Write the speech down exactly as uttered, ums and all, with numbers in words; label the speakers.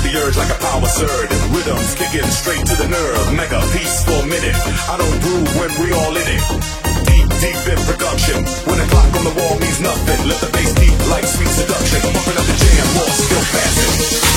Speaker 1: the urge like a power surge. Rhythms kicking straight to the nerve. Mega peace for a minute. I don't groove when we all in it. Deep, deep in production. When a clock on the wall means nothing, let the bass deep like sweet seduction. Bumping up the jam, more skill passing.